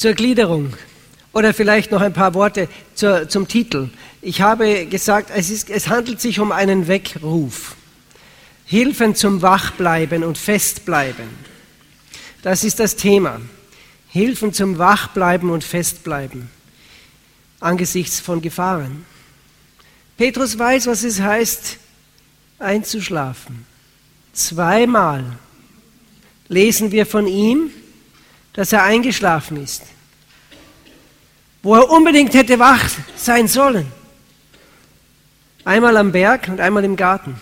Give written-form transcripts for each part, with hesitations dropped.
Zur Gliederung oder vielleicht noch ein paar Worte zum Titel. Ich habe gesagt, es handelt sich um einen Weckruf. Hilfen zum Wachbleiben und Festbleiben. Das ist das Thema. Hilfen zum Wachbleiben und Festbleiben angesichts von Gefahren. Petrus weiß, was es heißt, einzuschlafen. 2-mal lesen wir von ihm, dass er eingeschlafen ist, wo er unbedingt hätte wach sein sollen. Einmal am Berg und einmal im Garten.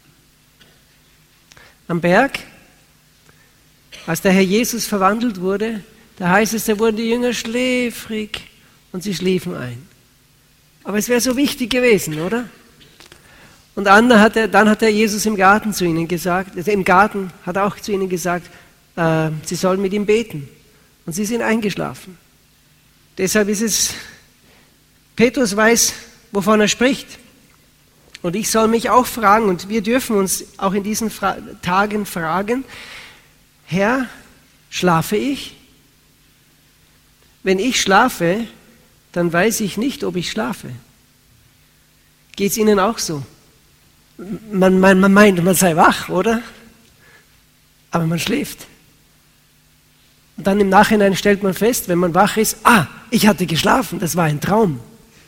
Am Berg, als der Herr Jesus verwandelt wurde, da heißt es, da wurden die Jünger schläfrig und sie schliefen ein. Aber es wäre so wichtig gewesen, oder? Und dann hat er Jesus im Garten zu ihnen gesagt, im Garten hat er auch zu ihnen gesagt, sie sollen mit ihm beten. Und sie sind eingeschlafen. Deshalb ist es, Petrus weiß, wovon er spricht. Und ich soll mich auch fragen, und wir dürfen uns auch in diesen Tagen fragen, Herr, schlafe ich? Wenn ich schlafe, dann weiß ich nicht, ob ich schlafe. Geht es Ihnen auch so? Man meint, man sei wach, oder? Aber man schläft. Und dann im Nachhinein stellt man fest, wenn man wach ist, ich hatte geschlafen, das war ein Traum.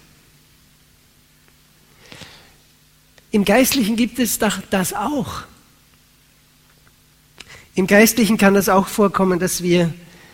Im Geistlichen gibt es das auch. Im Geistlichen kann das auch vorkommen, dass wir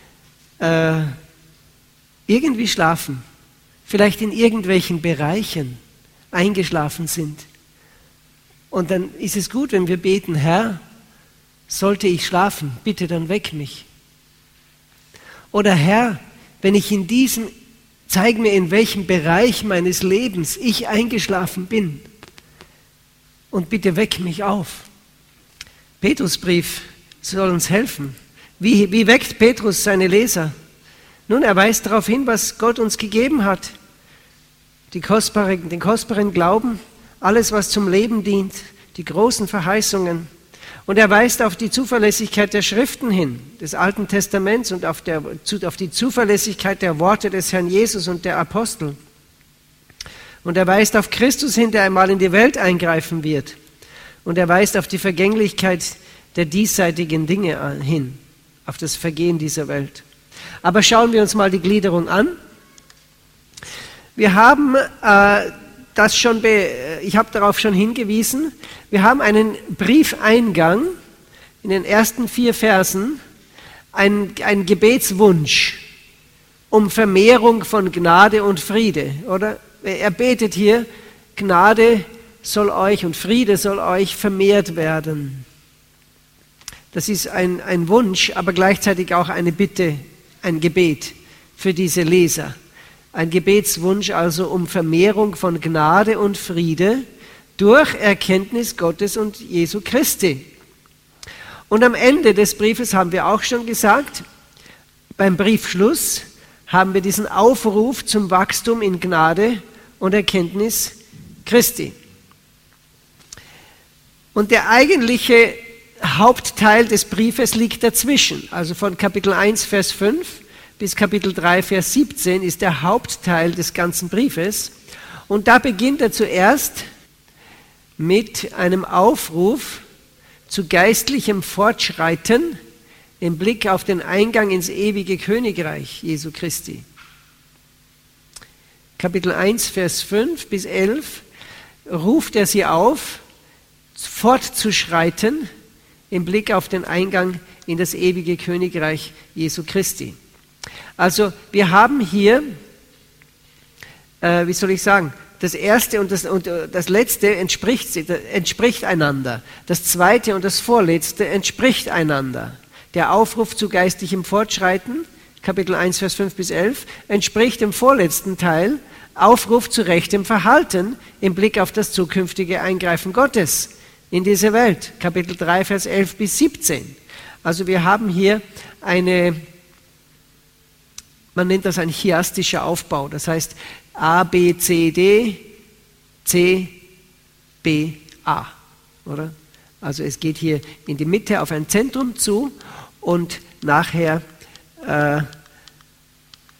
irgendwie schlafen, vielleicht in irgendwelchen Bereichen eingeschlafen sind. Und dann ist es gut, wenn wir beten, Herr, sollte ich schlafen, bitte dann weck mich. Oder Herr, wenn ich zeig mir, in welchem Bereich meines Lebens ich eingeschlafen bin. Und bitte weck mich auf. Petrusbrief soll uns helfen. Wie weckt Petrus seine Leser? Nun, er weist darauf hin, was Gott uns gegeben hat. Den kostbaren Glauben, alles, was zum Leben dient, die großen Verheißungen. Und er weist auf die Zuverlässigkeit der Schriften hin, des Alten Testaments und auf die Zuverlässigkeit der Worte des Herrn Jesus und der Apostel. Und er weist auf Christus hin, der einmal in die Welt eingreifen wird. Und er weist auf die Vergänglichkeit der diesseitigen Dinge hin, auf das Vergehen dieser Welt. Aber schauen wir uns mal die Gliederung an. Wir haben ich habe darauf schon hingewiesen, wir haben einen Briefeingang in den ersten 4 Versen, einen Gebetswunsch um Vermehrung von Gnade und Friede, oder? Er betet hier, Gnade soll euch und Friede soll euch vermehrt werden. Das ist ein Wunsch, aber gleichzeitig auch eine Bitte, ein Gebet für diese Leser. Ein Gebetswunsch also um Vermehrung von Gnade und Friede durch Erkenntnis Gottes und Jesu Christi. Und am Ende des Briefes haben wir auch schon gesagt, beim Briefschluss haben wir diesen Aufruf zum Wachstum in Gnade und Erkenntnis Christi. Und der eigentliche Hauptteil des Briefes liegt dazwischen, also von Kapitel 1, Vers 5 bis Kapitel 3, Vers 17 ist der Hauptteil des ganzen Briefes. Und da beginnt er zuerst mit einem Aufruf zu geistlichem Fortschreiten im Blick auf den Eingang ins ewige Königreich Jesu Christi. Kapitel 1, Vers 5 bis 11 ruft er sie auf, fortzuschreiten im Blick auf den Eingang in das ewige Königreich Jesu Christi. Also wir haben hier, das Erste und das Letzte entspricht einander. Das Zweite und das Vorletzte entspricht einander. Der Aufruf zu geistlichem Fortschreiten, Kapitel 1, Vers 5 bis 11, entspricht dem vorletzten Teil, Aufruf zu rechtem Verhalten im Blick auf das zukünftige Eingreifen Gottes in diese Welt, Kapitel 3, Vers 11 bis 17. Also wir haben hier man nennt das ein chiastischer Aufbau, das heißt A, B, C, D, C, B, A, oder? Also es geht hier in die Mitte auf ein Zentrum zu und nachher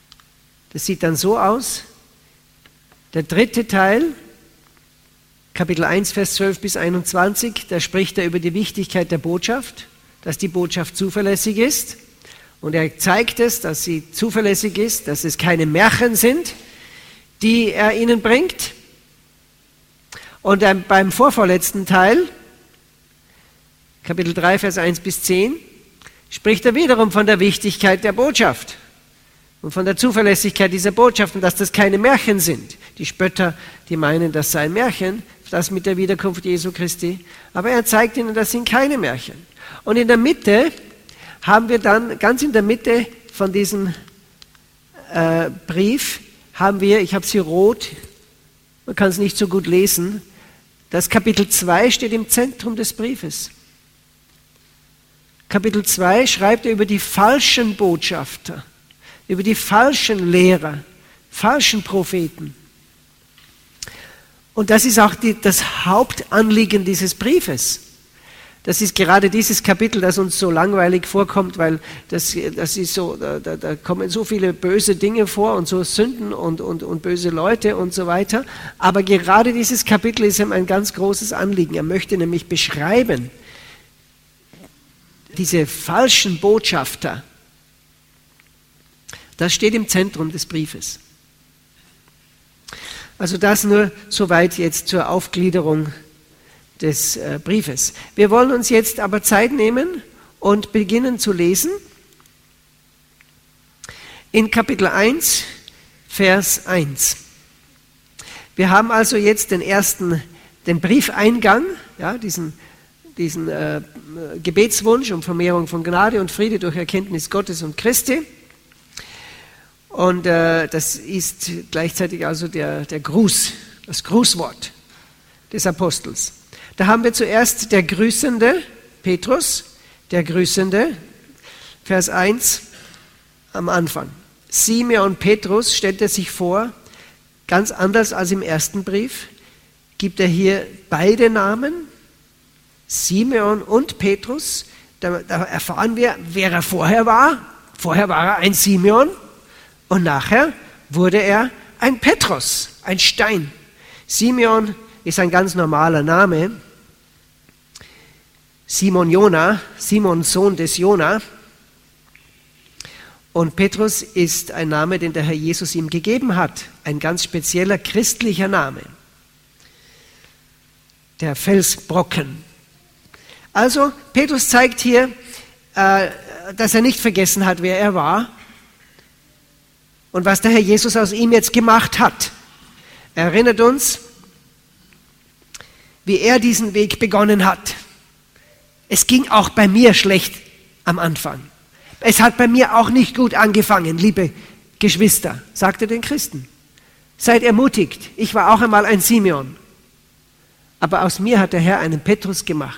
Das sieht dann so aus. Der dritte Teil, Kapitel 1, Vers 12 bis 21, da spricht er über die Wichtigkeit der Botschaft, dass die Botschaft zuverlässig ist. Und er zeigt es, dass sie zuverlässig ist, dass es keine Märchen sind, die er ihnen bringt. Und beim vorvorletzten Teil, Kapitel 3, Vers 1 bis 10, spricht er wiederum von der Wichtigkeit der Botschaft und von der Zuverlässigkeit dieser Botschaft und dass das keine Märchen sind. Die Spötter, die meinen, das sei ein Märchen, das mit der Wiederkunft Jesu Christi. Aber er zeigt ihnen, das sind keine Märchen. Und in der Mitte haben wir dann, ganz in der Mitte von diesem Brief, haben wir, ich habe sie rot, man kann es nicht so gut lesen, das Kapitel 2 steht im Zentrum des Briefes. Kapitel 2 schreibt er über die falschen Botschafter, über die falschen Lehrer, falschen Propheten. Und das ist auch das Hauptanliegen dieses Briefes. Das ist gerade dieses Kapitel, das uns so langweilig vorkommt, weil das ist so, da kommen so viele böse Dinge vor und so Sünden und böse Leute und so weiter. Aber gerade dieses Kapitel ist ihm ein ganz großes Anliegen. Er möchte nämlich beschreiben, diese falschen Botschafter, das steht im Zentrum des Briefes. Also das nur soweit jetzt zur Aufgliederung des Briefes. Wir wollen uns jetzt aber Zeit nehmen und beginnen zu lesen. In Kapitel 1, Vers 1. Wir haben also jetzt den Briefeingang, ja, diesen Gebetswunsch um Vermehrung von Gnade und Friede durch Erkenntnis Gottes und Christi. Und das ist gleichzeitig also der Gruß, das Grußwort des Apostels. Da haben wir zuerst der Grüßende, Petrus, der Grüßende, Vers 1 am Anfang. Simeon Petrus stellt er sich vor, ganz anders als im ersten Brief, gibt er hier beide Namen, Simeon und Petrus. Da erfahren wir, wer er vorher war. Vorher war er ein Simeon und nachher wurde er ein Petrus, ein Stein. Simeon ist ein ganz normaler Name. Simon Jona, Simon Sohn des Jona. Und Petrus ist ein Name, den der Herr Jesus ihm gegeben hat. Ein ganz spezieller christlicher Name. Der Felsbrocken. Also Petrus zeigt hier, dass er nicht vergessen hat, wer er war und was der Herr Jesus aus ihm jetzt gemacht hat. Er erinnert uns, wie er diesen Weg begonnen hat. Es ging auch bei mir schlecht am Anfang. Es hat bei mir auch nicht gut angefangen, liebe Geschwister, sagt er den Christen. Seid ermutigt, ich war auch einmal ein Simeon. Aber aus mir hat der Herr einen Petrus gemacht.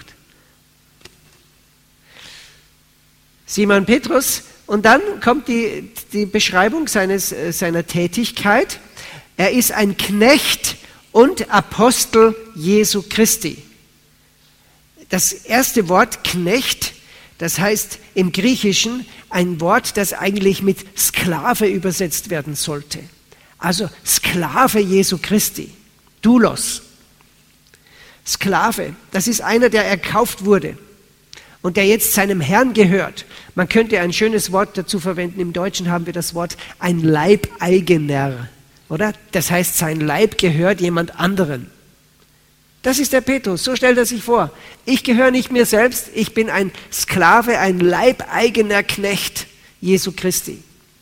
Simon Petrus, und dann kommt die Beschreibung seiner Tätigkeit. Er ist ein Knecht und Apostel Jesu Christi. Das erste Wort Knecht, das heißt im Griechischen ein Wort, das eigentlich mit Sklave übersetzt werden sollte. Also Sklave Jesu Christi, Doulos. Sklave, das ist einer, der erkauft wurde und der jetzt seinem Herrn gehört. Man könnte ein schönes Wort dazu verwenden, im Deutschen haben wir das Wort ein Leibeigener, oder? Das heißt, sein Leib gehört jemand anderen. Das ist der Petrus, so stellt er sich vor. Ich gehöre nicht mir selbst, ich bin ein Sklave, ein leibeigener Knecht Jesu Christi.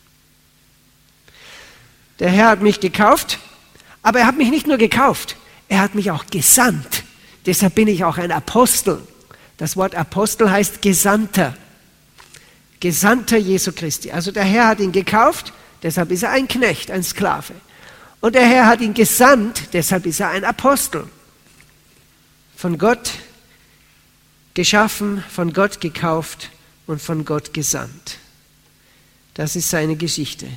Der Herr hat mich gekauft, aber er hat mich nicht nur gekauft, er hat mich auch gesandt. Deshalb bin ich auch ein Apostel. Das Wort Apostel heißt Gesandter. Gesandter Jesu Christi. Also der Herr hat ihn gekauft, deshalb ist er ein Knecht, ein Sklave. Und der Herr hat ihn gesandt, deshalb ist er ein Apostel. Von Gott geschaffen, von Gott gekauft und von Gott gesandt. Das ist seine Geschichte.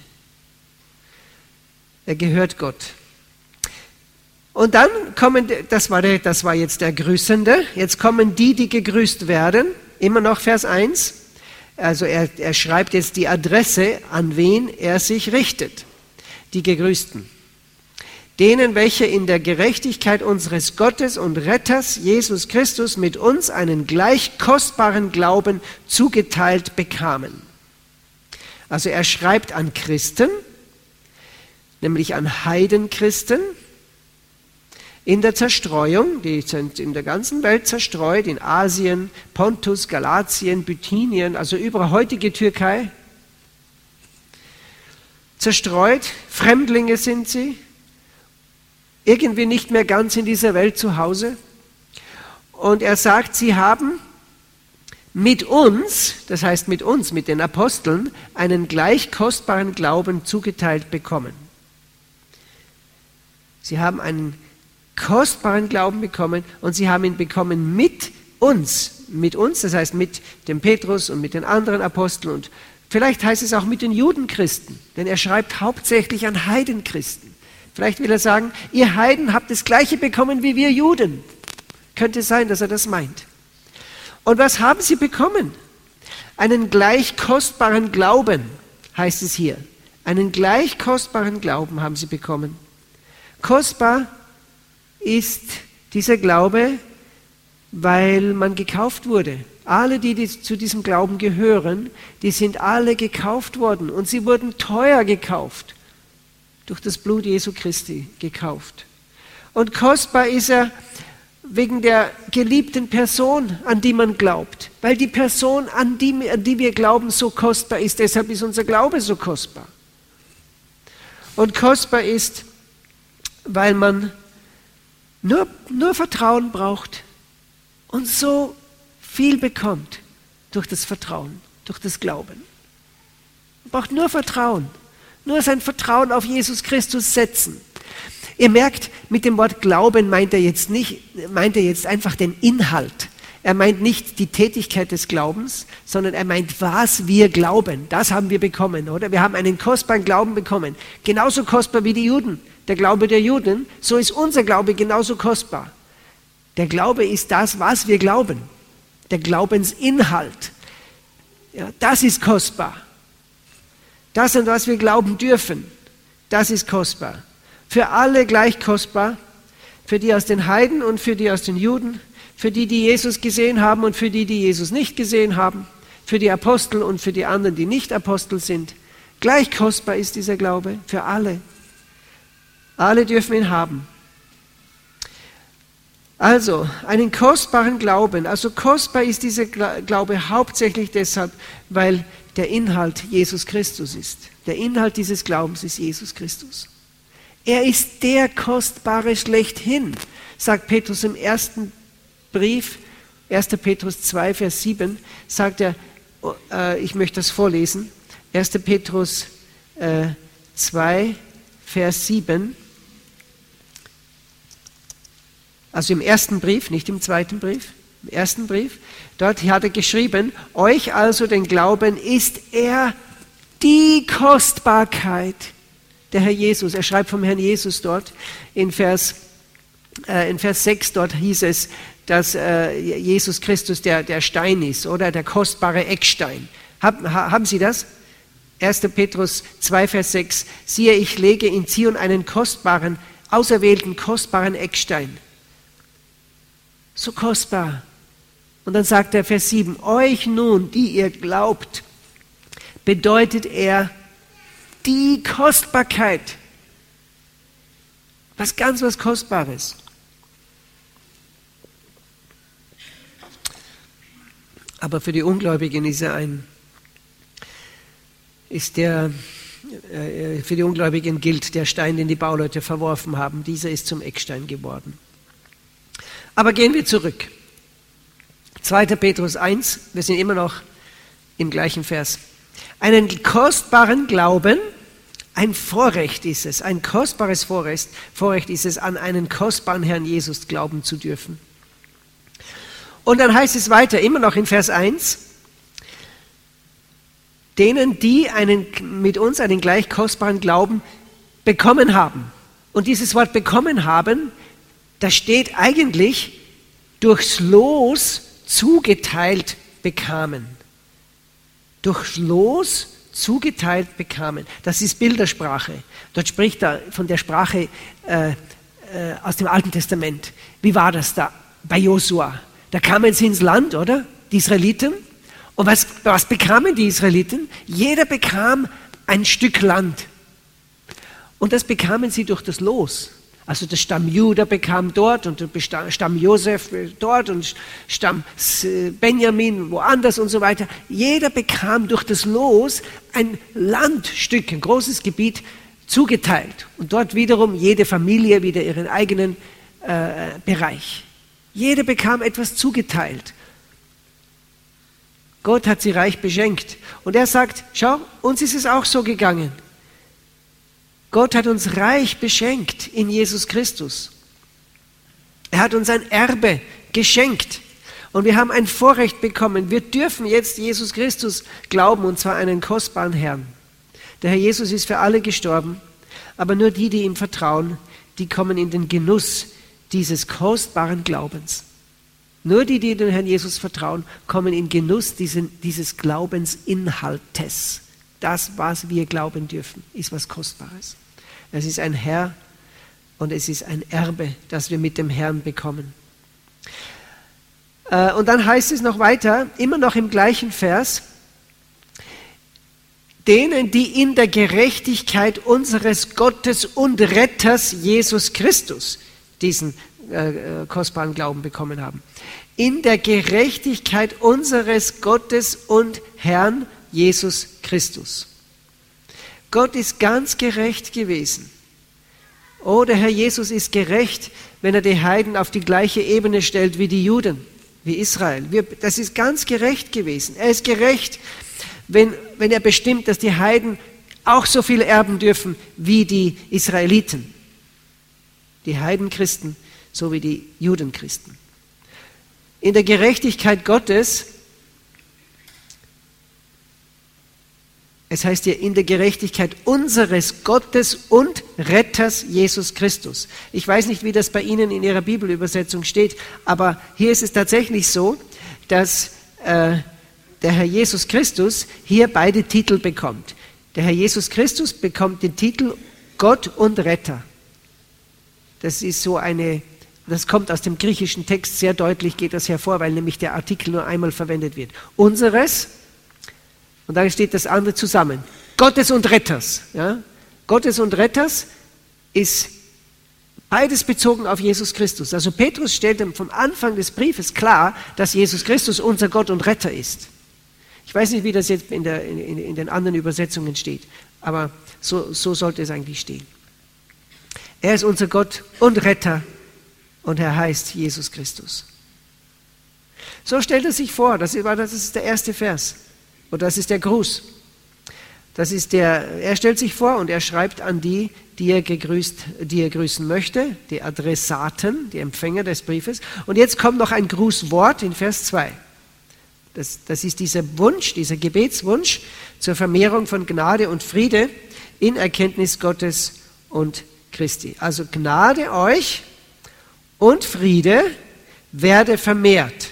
Er gehört Gott. Und dann kommen, das war jetzt der Grüßende, jetzt kommen die gegrüßt werden, immer noch Vers 1. Also er schreibt jetzt die Adresse, an wen er sich richtet. die Gegrüßten. Denen, welche in der Gerechtigkeit unseres Gottes und Retters Jesus Christus mit uns einen gleich kostbaren Glauben zugeteilt bekamen. Also er schreibt an Christen, nämlich an Heidenchristen, in der Zerstreuung, die sind in der ganzen Welt zerstreut, in Asien, Pontus, Galatien, Bithynien, also überall heutige Türkei. Zerstreut, Fremdlinge sind sie, irgendwie nicht mehr ganz in dieser Welt zu Hause. Und er sagt, sie haben mit uns, das heißt mit uns, mit den Aposteln, einen gleich kostbaren Glauben zugeteilt bekommen. Sie haben einen kostbaren Glauben bekommen und sie haben ihn bekommen mit uns, das heißt mit dem Petrus und mit den anderen Aposteln und vielleicht heißt es auch mit den Judenchristen, denn er schreibt hauptsächlich an Heidenchristen. Vielleicht will er sagen, ihr Heiden habt das Gleiche bekommen wie wir Juden. Könnte sein, dass er das meint. Und was haben sie bekommen? Einen gleich kostbaren Glauben, heißt es hier. Einen gleich kostbaren Glauben haben sie bekommen. Kostbar ist dieser Glaube, weil man gekauft wurde. Alle, die zu diesem Glauben gehören, die sind alle gekauft worden und sie wurden teuer gekauft. Durch das Blut Jesu Christi gekauft. Und kostbar ist er wegen der geliebten Person, an die man glaubt. Weil die Person, an die wir glauben, so kostbar ist. Deshalb ist unser Glaube so kostbar. Und kostbar ist, weil man nur Vertrauen braucht und so viel bekommt durch das Vertrauen, durch das Glauben. Man braucht nur Vertrauen. Nur sein Vertrauen auf Jesus Christus setzen. Ihr merkt, mit dem Wort Glauben meint er jetzt einfach den Inhalt. Er meint nicht die Tätigkeit des Glaubens, sondern er meint, was wir glauben. Das haben wir bekommen, oder? Wir haben einen kostbaren Glauben bekommen. Genauso kostbar wie die Juden. Der Glaube der Juden, so ist unser Glaube genauso kostbar. Der Glaube ist das, was wir glauben. Der Glaubensinhalt. Ja, das ist kostbar. Das, an was wir glauben dürfen, das ist kostbar. Für alle gleich kostbar, für die aus den Heiden und für die aus den Juden, für die, die Jesus gesehen haben und für die, die Jesus nicht gesehen haben, für die Apostel und für die anderen, die nicht Apostel sind. Gleich kostbar ist dieser Glaube für alle. Alle dürfen ihn haben. Also, einen kostbaren Glauben. Also kostbar ist dieser Glaube hauptsächlich deshalb, weil der Inhalt Jesus Christus ist. Der Inhalt dieses Glaubens ist Jesus Christus. Er ist der Kostbare schlechthin, sagt Petrus im ersten Brief, 1. Petrus 2, Vers 7, sagt er, ich möchte das vorlesen, 1. Petrus 2, Vers 7, also im ersten Brief, nicht im zweiten Brief, im ersten Brief, dort hat er geschrieben, euch also den Glauben ist er die Kostbarkeit. Der Herr Jesus, er schreibt vom Herrn Jesus dort, in Vers 6 dort hieß es, dass Jesus Christus der Stein ist, oder der kostbare Eckstein. Haben Sie das? 1. Petrus 2, Vers 6, siehe, ich lege in Zion einen kostbaren, auserwählten, kostbaren Eckstein. So kostbar. Und dann sagt er Vers 7, euch nun, die ihr glaubt, bedeutet er die Kostbarkeit. Was Kostbares. Aber für die Ungläubigen für die Ungläubigen gilt der Stein, den die Bauleute verworfen haben. Dieser ist zum Eckstein geworden. Aber gehen wir zurück. 2. Petrus 1, wir sind immer noch im gleichen Vers. Einen kostbaren Glauben, ein Vorrecht ist es, ein kostbares Vorrecht ist es, an einen kostbaren Herrn Jesus glauben zu dürfen. Und dann heißt es weiter, immer noch in Vers 1, denen, die mit uns einen gleich kostbaren Glauben bekommen haben. Und dieses Wort bekommen haben, das steht eigentlich durchs Los zugeteilt bekamen. Durchs Los zugeteilt bekamen. Das ist Bildersprache. Dort spricht er von der Sprache aus dem Alten Testament. Wie war das da bei Josua? Da kamen sie ins Land, oder? Die Israeliten. Und was bekamen die Israeliten? Jeder bekam ein Stück Land. Und das bekamen sie durch das Los. Also der Stamm Juda bekam dort und der Stamm Josef dort und Stamm Benjamin woanders und so weiter. Jeder bekam durch das Los ein Landstück, ein großes Gebiet zugeteilt. Und dort wiederum jede Familie wieder ihren eigenen Bereich. Jeder bekam etwas zugeteilt. Gott hat sie reich beschenkt. Und er sagt, schau, uns ist es auch so gegangen. Gott hat uns reich beschenkt in Jesus Christus. Er hat uns ein Erbe geschenkt. Und wir haben ein Vorrecht bekommen. Wir dürfen jetzt Jesus Christus glauben, und zwar einen kostbaren Herrn. Der Herr Jesus ist für alle gestorben, aber nur die, die ihm vertrauen, die kommen in den Genuss dieses kostbaren Glaubens. Nur die, die dem Herrn Jesus vertrauen, kommen in Genuss dieses Glaubensinhaltes. Das, was wir glauben dürfen, ist was Kostbares. Es ist ein Herr und es ist ein Erbe, das wir mit dem Herrn bekommen. Und dann heißt es noch weiter, immer noch im gleichen Vers, denen, die in der Gerechtigkeit unseres Gottes und Retters Jesus Christus diesen kostbaren Glauben bekommen haben. In der Gerechtigkeit unseres Gottes und Herrn Jesus Christus. Gott ist ganz gerecht gewesen. Oh, der Herr Jesus ist gerecht, wenn er die Heiden auf die gleiche Ebene stellt wie die Juden, wie Israel. Das ist ganz gerecht gewesen. Er ist gerecht, wenn er bestimmt, dass die Heiden auch so viel erben dürfen wie die Israeliten. Die Heidenchristen so wie die Judenchristen. In der Gerechtigkeit Gottes, es heißt hier, in der Gerechtigkeit unseres Gottes und Retters Jesus Christus. Ich weiß nicht, wie das bei Ihnen in Ihrer Bibelübersetzung steht, aber hier ist es tatsächlich so, dass der Herr Jesus Christus hier beide Titel bekommt. Der Herr Jesus Christus bekommt den Titel Gott und Retter. Das ist das kommt aus dem griechischen Text, sehr deutlich geht das hervor, weil nämlich der Artikel nur einmal verwendet wird. Unseres, und dann steht das andere zusammen. Gottes und Retters. Ja? Gottes und Retters ist beides bezogen auf Jesus Christus. Also Petrus stellt vom Anfang des Briefes klar, dass Jesus Christus unser Gott und Retter ist. Ich weiß nicht, wie das jetzt in den anderen Übersetzungen steht, aber so sollte es eigentlich stehen. Er ist unser Gott und Retter und er heißt Jesus Christus. So stellt er sich vor, das ist der erste Vers und das ist der Gruß. Er stellt sich vor und er schreibt an die er grüßen möchte, die Adressaten, die Empfänger des Briefes. Und jetzt kommt noch ein Grußwort in Vers 2. Das ist dieser Wunsch, dieser Gebetswunsch zur Vermehrung von Gnade und Friede in Erkenntnis Gottes und Christi. Also Gnade euch und Friede werde vermehrt.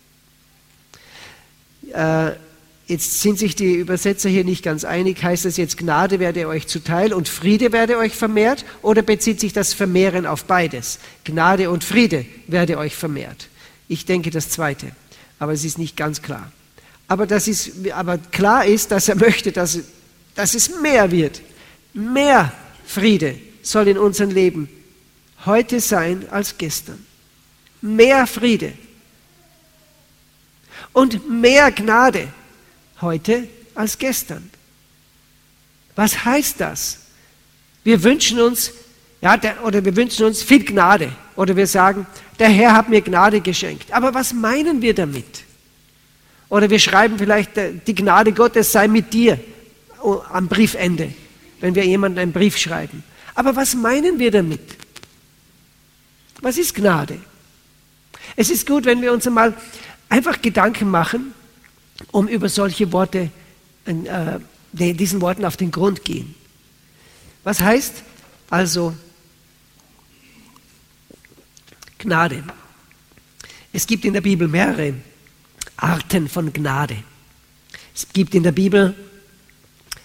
Jetzt sind sich die Übersetzer hier nicht ganz einig. Heißt das jetzt, Gnade werde euch zuteil und Friede werde euch vermehrt? Oder bezieht sich das Vermehren auf beides? Gnade und Friede werde euch vermehrt. Ich denke das Zweite, aber es ist nicht ganz klar. Aber klar ist, dass er möchte, dass es mehr wird. Mehr Friede soll in unserem Leben heute sein als gestern. Mehr Friede. Und mehr Gnade heute als gestern. Was heißt das? Wir wünschen uns viel Gnade. Oder wir sagen, der Herr hat mir Gnade geschenkt. Aber was meinen wir damit? Oder wir schreiben vielleicht, die Gnade Gottes sei mit dir am Briefende, wenn wir jemandem einen Brief schreiben. Aber was meinen wir damit? Was ist Gnade? Es ist gut, wenn wir uns einmal einfach Gedanken machen, um über solche Worte, diesen Worten auf den Grund gehen. Was heißt also Gnade? Es gibt in der Bibel mehrere Arten von Gnade. Es gibt in der Bibel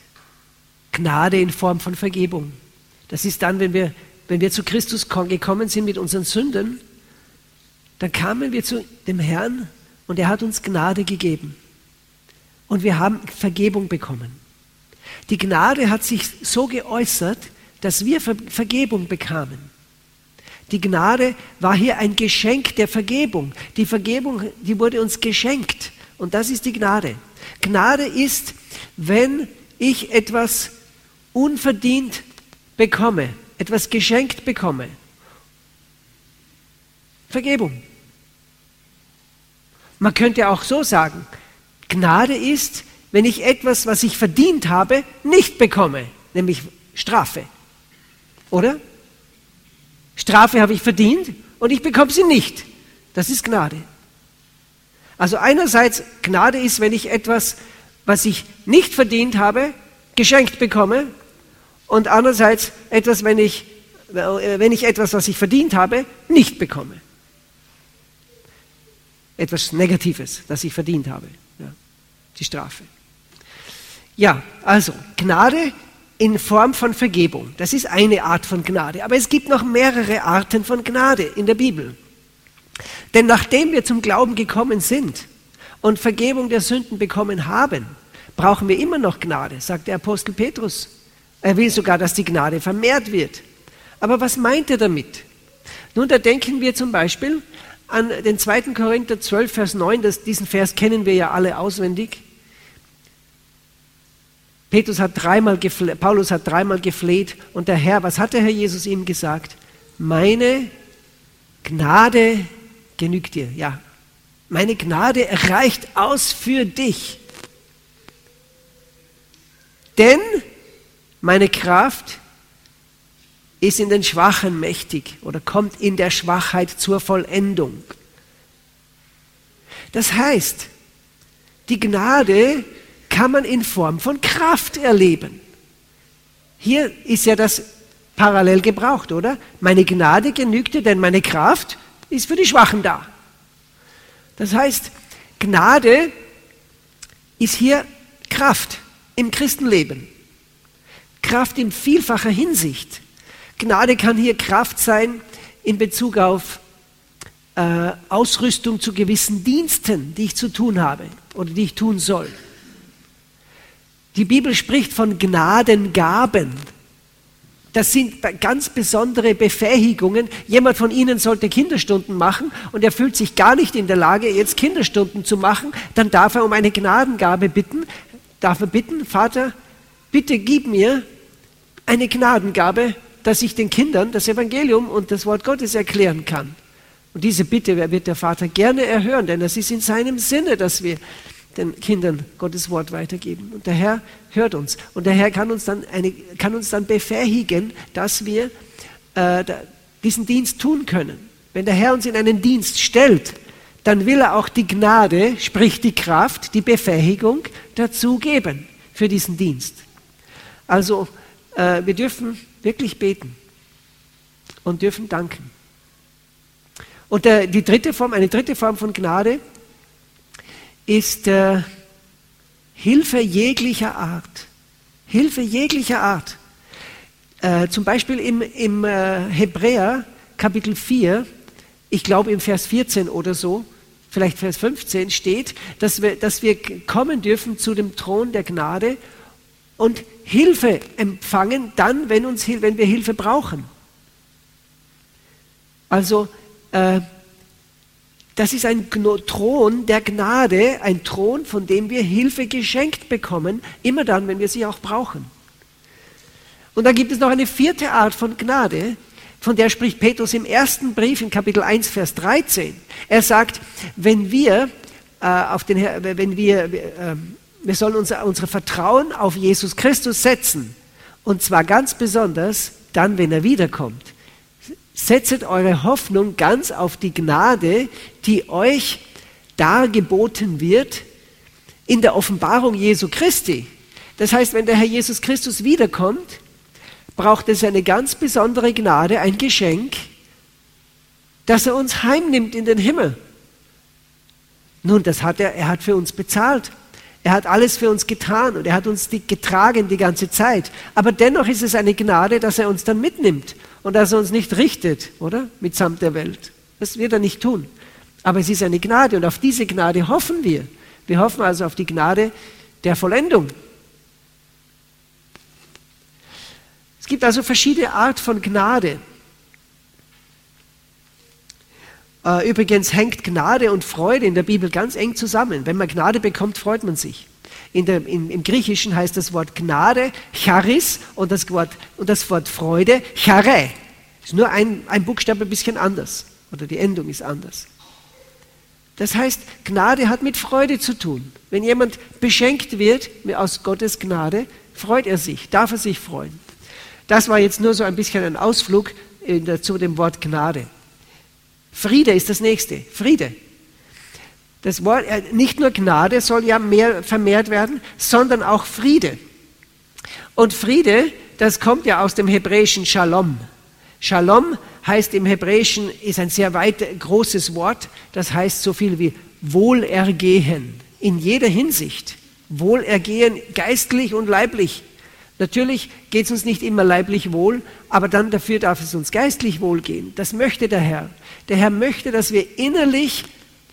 Gnade in Form von Vergebung. Das ist dann, wenn wir zu Christus gekommen sind mit unseren Sünden, dann kamen wir zu dem Herrn und er hat uns Gnade gegeben. Und wir haben Vergebung bekommen. Die Gnade hat sich so geäußert, dass wir Vergebung bekamen. Die Gnade war hier ein Geschenk der Vergebung. Die Vergebung, die wurde uns geschenkt. Und das ist die Gnade. Gnade ist, wenn ich etwas unverdient bekomme, etwas geschenkt bekomme. Vergebung. Man könnte auch so sagen, Gnade ist, wenn ich etwas, was ich verdient habe, nicht bekomme, nämlich Strafe. Oder? Strafe habe ich verdient und ich bekomme sie nicht. Das ist Gnade. Also einerseits, Gnade ist, wenn ich etwas, was ich nicht verdient habe, geschenkt bekomme, und andererseits etwas, wenn ich etwas, was ich verdient habe, nicht bekomme. Etwas Negatives, das ich verdient habe. Ja, die Strafe. Ja, also Gnade in Form von Vergebung. Das ist eine Art von Gnade. Aber es gibt noch mehrere Arten von Gnade in der Bibel. Denn nachdem wir zum Glauben gekommen sind und Vergebung der Sünden bekommen haben, brauchen wir immer noch Gnade, sagt der Apostel Petrus. Er will sogar, dass die Gnade vermehrt wird. Aber was meint er damit? Nun, da denken wir zum Beispiel an den 2. Korinther 12, Vers 9. Diesen Vers kennen wir ja alle auswendig. Paulus hat dreimal gefleht und der Herr, was hat der Herr Jesus ihm gesagt? Meine Gnade genügt dir. Ja, meine Gnade reicht aus für dich. Denn meine Kraft ist in den Schwachen mächtig oder kommt in der Schwachheit zur Vollendung. Das heißt, die Gnade kann man in Form von Kraft erleben. Hier ist ja das parallel gebraucht, oder? Meine Gnade genügt dir, denn meine Kraft ist für die Schwachen da. Das heißt, Gnade ist hier Kraft im Christenleben. Kraft in vielfacher Hinsicht. Gnade kann hier Kraft sein in Bezug auf Ausrüstung zu gewissen Diensten, die ich zu tun habe oder die ich tun soll. Die Bibel spricht von Gnadengaben. Das sind ganz besondere Befähigungen. Jemand von Ihnen sollte Kinderstunden machen und er fühlt sich gar nicht in der Lage, jetzt Kinderstunden zu machen. Dann darf er um eine Gnadengabe bitten. Darf er bitten, Vater, bitte gib mir eine Gnadengabe, dass ich den Kindern das Evangelium und das Wort Gottes erklären kann. Und diese Bitte wird der Vater gerne erhören, denn es ist in seinem Sinne, dass wir den Kindern Gottes Wort weitergeben. Und der Herr hört uns. Und der Herr kann uns dann befähigen, dass wir diesen Dienst tun können. Wenn der Herr uns in einen Dienst stellt, dann will er auch die Gnade, sprich die Kraft, die Befähigung dazu geben für diesen Dienst. Also wir dürfen wirklich beten und dürfen danken. Und eine dritte Form von Gnade ist Hilfe jeglicher Art. Hilfe jeglicher Art. Zum Beispiel im Hebräer Kapitel 4, ich glaube im Vers 14 oder so, vielleicht Vers 15 steht, dass wir kommen dürfen zu dem Thron der Gnade und Hilfe empfangen, dann, wenn wir Hilfe brauchen. Also, das ist ein Thron der Gnade, ein Thron, von dem wir Hilfe geschenkt bekommen, immer dann, wenn wir sie auch brauchen. Und dann gibt es noch eine vierte Art von Gnade, von der spricht Petrus im ersten Brief in Kapitel 1, Vers 13. Er sagt, wir sollen unser Vertrauen auf Jesus Christus setzen. Und zwar ganz besonders dann, wenn er wiederkommt. Setzet eure Hoffnung ganz auf die Gnade, die euch dargeboten wird in der Offenbarung Jesu Christi. Das heißt, wenn der Herr Jesus Christus wiederkommt, braucht es eine ganz besondere Gnade, ein Geschenk, dass er uns heimnimmt in den Himmel. Nun, er hat für uns bezahlt. Er hat alles für uns getan und er hat uns getragen die ganze Zeit. Aber dennoch ist es eine Gnade, dass er uns dann mitnimmt und dass er uns nicht richtet, oder? Mitsamt der Welt. Das wird er nicht tun. Aber es ist eine Gnade und auf diese Gnade hoffen wir. Wir hoffen also auf die Gnade der Vollendung. Es gibt also verschiedene Art von Gnade. Übrigens hängt Gnade und Freude in der Bibel ganz eng zusammen. Wenn man Gnade bekommt, freut man sich. Im Griechischen heißt das Wort Gnade Charis und das Wort Freude Chare. Ist nur ein Buchstabe ein bisschen anders oder die Endung ist anders. Das heißt, Gnade hat mit Freude zu tun. Wenn jemand beschenkt wird aus Gottes Gnade, freut er sich, darf er sich freuen. Das war jetzt nur so ein bisschen ein Ausflug zu dem Wort Gnade. Friede ist das nächste. Friede. Das Wort, nicht nur Gnade soll ja mehr vermehrt werden, sondern auch Friede. Und Friede, das kommt ja aus dem hebräischen Shalom. Shalom heißt im Hebräischen, ist ein sehr großes Wort, das heißt so viel wie Wohlergehen. In jeder Hinsicht. Wohlergehen, geistlich und leiblich. Natürlich geht es uns nicht immer leiblich wohl, aber dann dafür darf es uns geistlich wohl gehen. Das möchte der Herr. Der Herr möchte, dass wir innerlich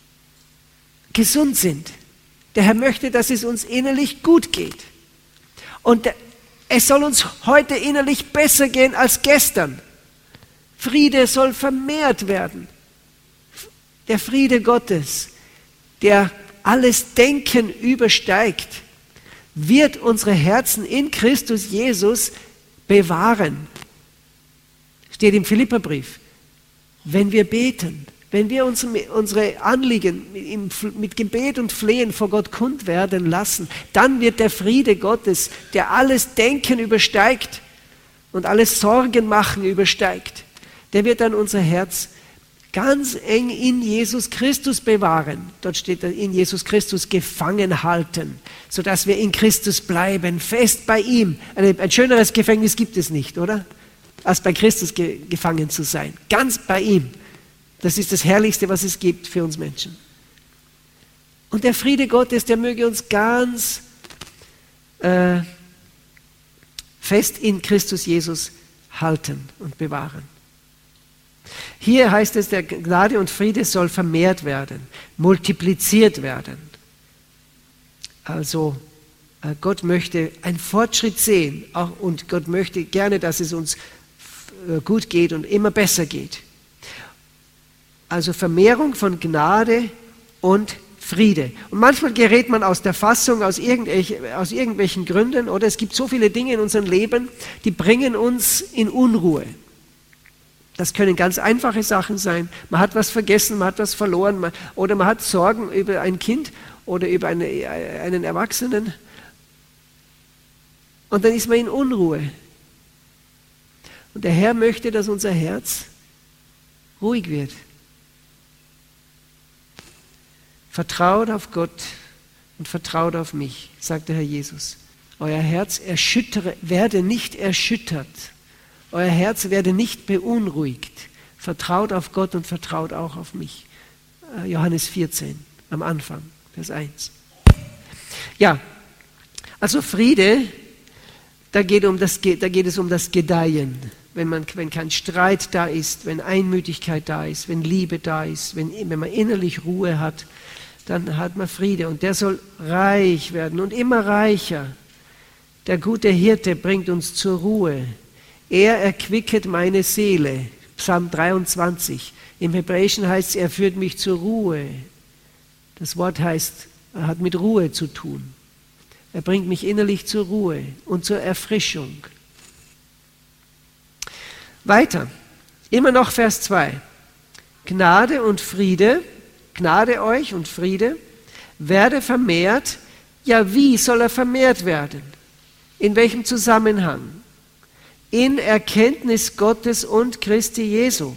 gesund sind. Der Herr möchte, dass es uns innerlich gut geht. Und es soll uns heute innerlich besser gehen als gestern. Friede soll vermehrt werden. Der Friede Gottes, der alles Denken übersteigt, wird unsere Herzen in Christus Jesus bewahren. Steht im Philipperbrief. Wenn wir beten, wenn wir unsere Anliegen mit Gebet und Flehen vor Gott kund werden lassen, dann wird der Friede Gottes, der alles Denken übersteigt und alles Sorgen machen übersteigt, der wird dann unser Herz ganz eng in Jesus Christus bewahren. Dort steht in Jesus Christus gefangen halten, sodass wir in Christus bleiben, fest bei ihm. Ein schöneres Gefängnis gibt es nicht, oder? Als bei Christus gefangen zu sein. Ganz bei ihm. Das ist das Herrlichste, was es gibt für uns Menschen. Und der Friede Gottes, der möge uns ganz fest in Christus Jesus halten und bewahren. Hier heißt es, der Gnade und Friede soll vermehrt werden, multipliziert werden. Also Gott möchte einen Fortschritt sehen und Gott möchte gerne, dass es uns gut geht und immer besser geht. Also Vermehrung von Gnade und Friede. Und manchmal gerät man aus der Fassung, aus irgendwelchen Gründen, oder es gibt so viele Dinge in unserem Leben, die bringen uns in Unruhe. Das können ganz einfache Sachen sein. Man hat was vergessen, man hat was verloren, oder man hat Sorgen über ein Kind oder über einen Erwachsenen. Und dann ist man in Unruhe. Und der Herr möchte, dass unser Herz ruhig wird. Vertraut auf Gott und vertraut auf mich, sagt der Herr Jesus. Euer Herz werde nicht erschüttert. Euer Herz werde nicht beunruhigt. Vertraut auf Gott und vertraut auch auf mich. Johannes 14, am Anfang, Vers 1. Ja, also Friede, da geht es um das Gedeihen. Wenn kein Streit da ist, wenn Einmütigkeit da ist, wenn Liebe da ist, wenn man innerlich Ruhe hat, dann hat man Friede. Und der soll reich werden und immer reicher. Der gute Hirte bringt uns zur Ruhe. Er erquicket meine Seele. Psalm 23. Im Hebräischen heißt es, er führt mich zur Ruhe. Das Wort heißt, er hat mit Ruhe zu tun. Er bringt mich innerlich zur Ruhe und zur Erfrischung. Weiter. Immer noch Vers 2. Gnade und Friede, Gnade euch und Friede, werde vermehrt. Ja, wie soll er vermehrt werden? In welchem Zusammenhang? In Erkenntnis Gottes und Christi Jesu.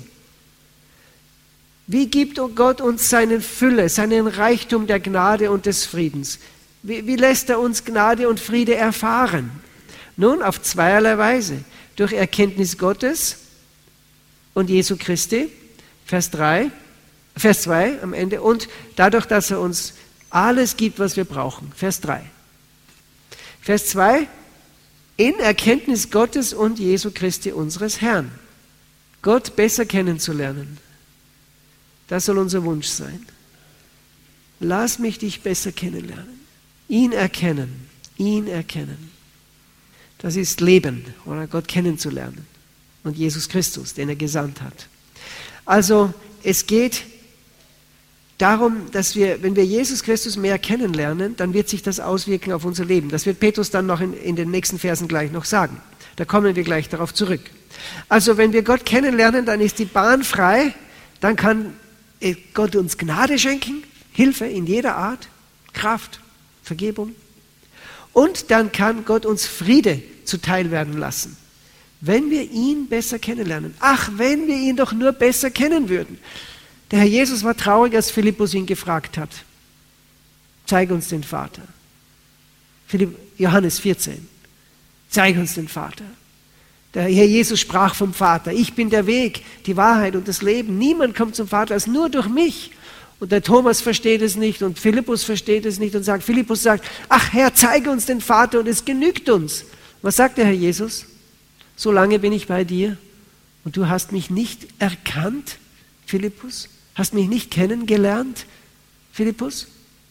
Wie gibt Gott uns seine Fülle, seinen Reichtum der Gnade und des Friedens? Wie lässt er uns Gnade und Friede erfahren? Nun, auf zweierlei Weise. Durch Erkenntnis Gottes und Jesu Christi, Vers 2 am Ende, und dadurch, dass er uns alles gibt, was wir brauchen. Vers 3. Vers 2, in Erkenntnis Gottes und Jesu Christi unseres Herrn. Gott besser kennenzulernen. Das soll unser Wunsch sein. Lass mich dich besser kennenlernen. Ihn erkennen. Ihn erkennen. Das ist Leben, oder Gott kennenzulernen. Und Jesus Christus, den er gesandt hat. Also es geht darum, dass wir, wenn wir Jesus Christus mehr kennenlernen, dann wird sich das auswirken auf unser Leben. Das wird Petrus dann noch in den nächsten Versen gleich noch sagen. Da kommen wir gleich darauf zurück. Also wenn wir Gott kennenlernen, dann ist die Bahn frei, dann kann Gott uns Gnade schenken, Hilfe in jeder Art, Kraft, Vergebung. Und dann kann Gott uns Friede zuteil werden lassen, wenn wir ihn besser kennenlernen. Ach, wenn wir ihn doch nur besser kennen würden. Der Herr Jesus war traurig, als Philippus ihn gefragt hat. Zeig uns den Vater. Johannes 14. Zeig uns den Vater. Der Herr Jesus sprach vom Vater. Ich bin der Weg, die Wahrheit und das Leben. Niemand kommt zum Vater als nur durch mich. Und der Thomas versteht es nicht und Philippus versteht es nicht und Philippus sagt, ach Herr, zeige uns den Vater und es genügt uns. Was sagt der Herr Jesus? So lange bin ich bei dir und du hast mich nicht erkannt, Philippus? Hast mich nicht kennengelernt, Philippus?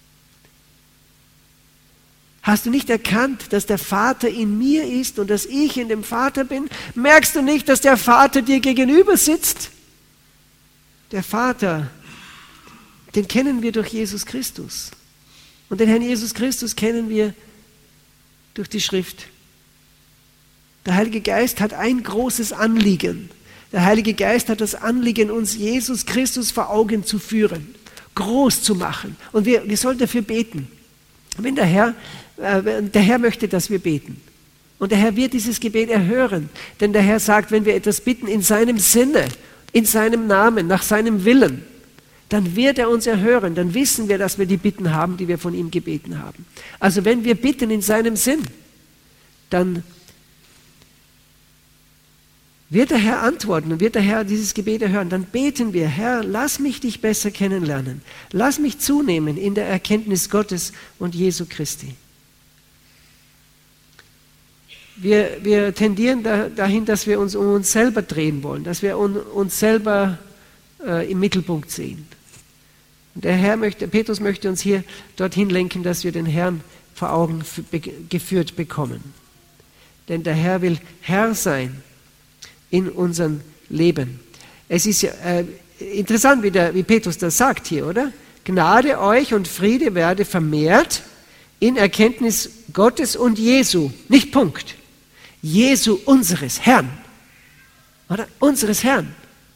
Hast du nicht erkannt, dass der Vater in mir ist und dass ich in dem Vater bin? Merkst du nicht, dass der Vater dir gegenüber sitzt? Der Vater, den kennen wir durch Jesus Christus. Und den Herrn Jesus Christus kennen wir durch die Schrift. Der Heilige Geist hat ein großes Anliegen. Der Heilige Geist hat das Anliegen, uns Jesus Christus vor Augen zu führen, groß zu machen. Und wir sollen dafür beten. Wenn der Herr möchte, dass wir beten. Und der Herr wird dieses Gebet erhören. Denn der Herr sagt, wenn wir etwas bitten in seinem Sinne, in seinem Namen, nach seinem Willen, dann wird er uns erhören. Dann wissen wir, dass wir die Bitten haben, die wir von ihm gebeten haben. Also wenn wir bitten in seinem Sinn, dann wird der Herr antworten und wird der Herr dieses Gebet erhören. Dann beten wir, Herr, lass mich dich besser kennenlernen. Lass mich zunehmen in der Erkenntnis Gottes und Jesu Christi. Wir tendieren dahin, dass wir uns um uns selber drehen wollen, dass wir uns selber im Mittelpunkt sehen. Und Petrus möchte uns hier dorthin lenken, dass wir den Herrn vor Augen geführt bekommen. Denn der Herr will Herr sein in unserem Leben. Es ist ja interessant, wie Petrus das sagt hier, oder? Gnade euch und Friede werde vermehrt in Erkenntnis Gottes und Jesu. Nicht Punkt. Jesu, unseres Herrn. Oder? Unseres Herrn.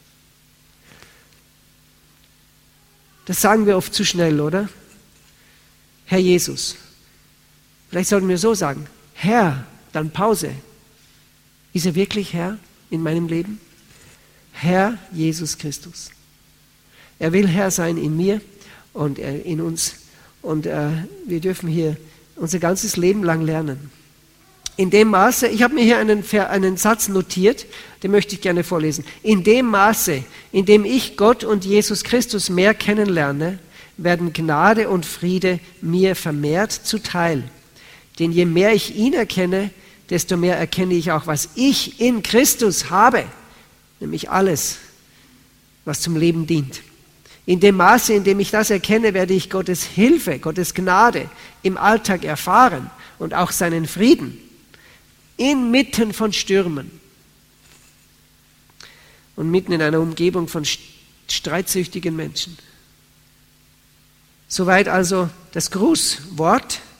Das sagen wir oft zu schnell, oder? Herr Jesus. Vielleicht sollten wir so sagen. Herr, dann Pause. Ist er wirklich Herr in meinem Leben? Herr Jesus Christus. Er will Herr sein in mir und in uns. Und wir dürfen hier unser ganzes Leben lang lernen. In dem Maße, ich habe mir hier einen Satz notiert, den möchte ich gerne vorlesen. In dem Maße, in dem ich Gott und Jesus Christus mehr kennenlerne, werden Gnade und Friede mir vermehrt zuteil. Denn je mehr ich ihn erkenne, desto mehr erkenne ich auch, was ich in Christus habe, nämlich alles, was zum Leben dient. In dem Maße, in dem ich das erkenne, werde ich Gottes Hilfe, Gottes Gnade im Alltag erfahren und auch seinen Frieden inmitten von Stürmen und mitten in einer Umgebung von streitsüchtigen Menschen. Soweit also das Grußwort